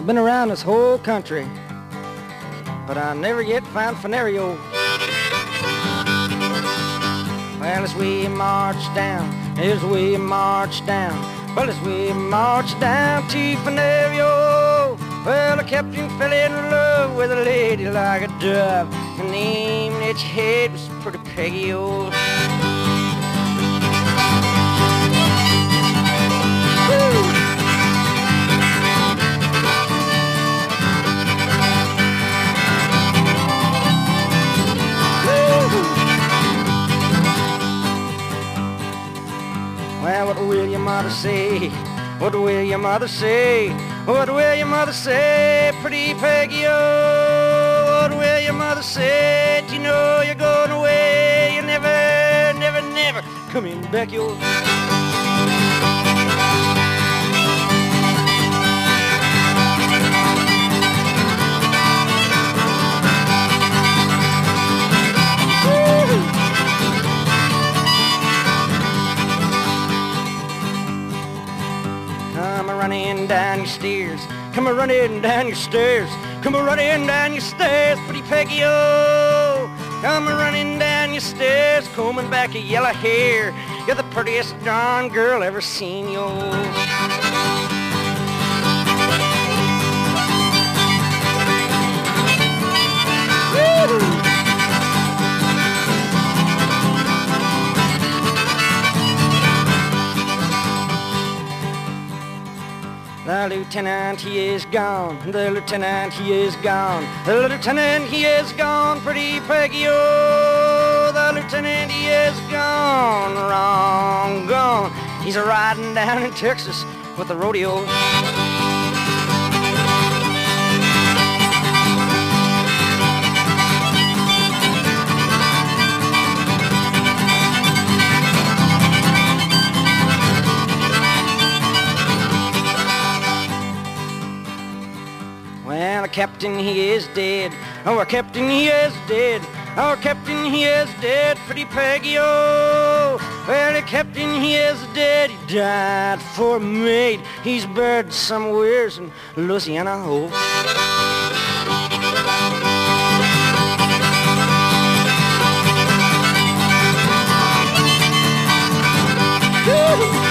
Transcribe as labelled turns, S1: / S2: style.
S1: been around this whole country, but I never yet found Fenario. Well, as we march down, as we march down, well, as we march down to Fenario, well, the captain fell in love with a lady like a dove. Her name that she had was pretty Peggy O. Well, what will your mother say? What will your mother say? What will your mother say, pretty Peggy O? What will your mother say? Do you know you're going away? You never, never, never coming back, yo. Come a-running down your stairs, come a-running down your stairs, come a-running down your stairs, pretty Peggy O. Come a-running down your stairs, combing back your yellow hair. You're the prettiest darn girl ever seen, yo. The lieutenant, he is gone. The lieutenant, he is gone. The lieutenant, he is gone. Pretty Peggy O. The lieutenant, he is gone. Wrong, gone. He's a-riding down in Texas with the rodeo. Well, our captain, he is dead. Oh, our captain, he is dead. Our captain, he is dead. Pretty Peggy O. Well, the captain, he is dead. He died for a maid. He's buried somewheres in Louisiana. Oh.